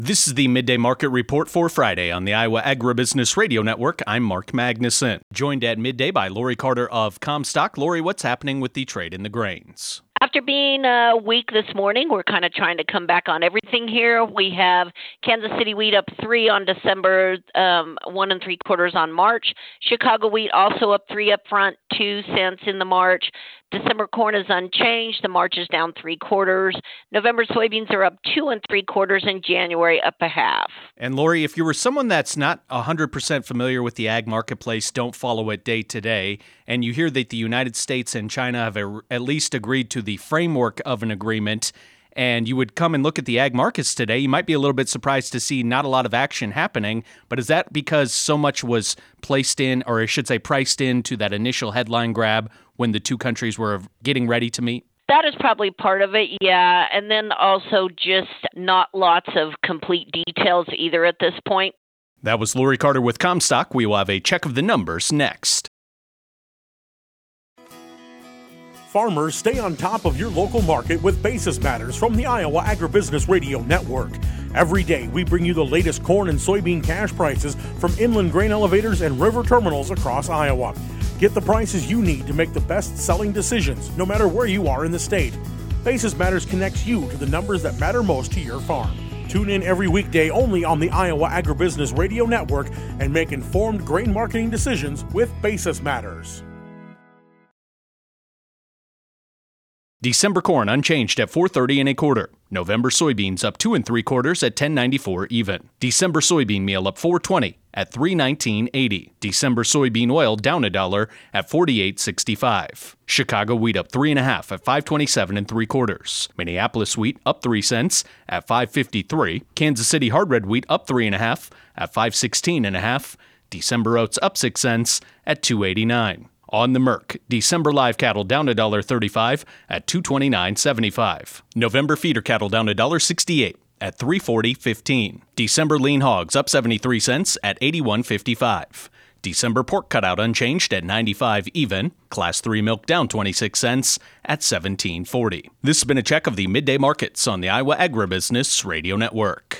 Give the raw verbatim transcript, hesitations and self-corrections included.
This is the Midday Market Report for Friday on the Iowa Agribusiness Radio Network. I'm Mark Magnuson, joined at midday by Lori Carter of Comstock. Lori, what's happening with the trade in the grains? After being uh, weak this morning, we're kind of trying to come back on everything here. We have Kansas City wheat up three on December, um, one and three quarters on March. Chicago wheat also up three up front, two cents in the March. December corn is unchanged. The March is down three quarters. November soybeans are up two and three quarters, and January up a half. And Lori, if you were someone that's not one hundred percent familiar with the ag marketplace, don't follow it day to day, and you hear that the United States and China have a, at least agreed to the framework of an agreement, and you would come and look at the ag markets today, you might be a little bit surprised to see not a lot of action happening. But is that because so much was placed in, or I should say priced into that initial headline grab when the two countries were getting ready to meet? That is probably part of it, yeah. And then also just not lots of complete details either at this point. That was Lori Carter with Comstock. We will have a check of the numbers next. Farmers, stay on top of your local market with Basis Matters from the Iowa Agribusiness Radio Network. Every day, we bring you the latest corn and soybean cash prices from inland grain elevators and river terminals across Iowa. Get the prices you need to make the best-selling decisions, no matter where you are in the state. Basis Matters connects you to the numbers that matter most to your farm. Tune in every weekday only on the Iowa Agribusiness Radio Network and make informed grain marketing decisions with Basis Matters. December corn unchanged at four thirty and a quarter. November soybeans up two and three quarters at ten ninety-four even. December soybean meal up four twenty at three nineteen eighty. December soybean oil down a dollar at forty-eight sixty-five. Chicago wheat up three and a half at five twenty-seven and three quarters. Minneapolis wheat up three cents at five fifty-three. Kansas City hard red wheat up three and a half at five sixteen and a half. December oats up six cents at two eighty-nine. On the Merc, December live cattle down one dollar thirty-five at two twenty-nine seventy-five. November feeder cattle down one dollar sixty-eight at three forty fifteen. December lean hogs up seventy-three cents at eighty-one fifty-five. December pork cutout unchanged at ninety-five even. Class three milk down twenty-six cents at seventeen forty. This has been a check of the midday markets on the Iowa Agribusiness Radio Network.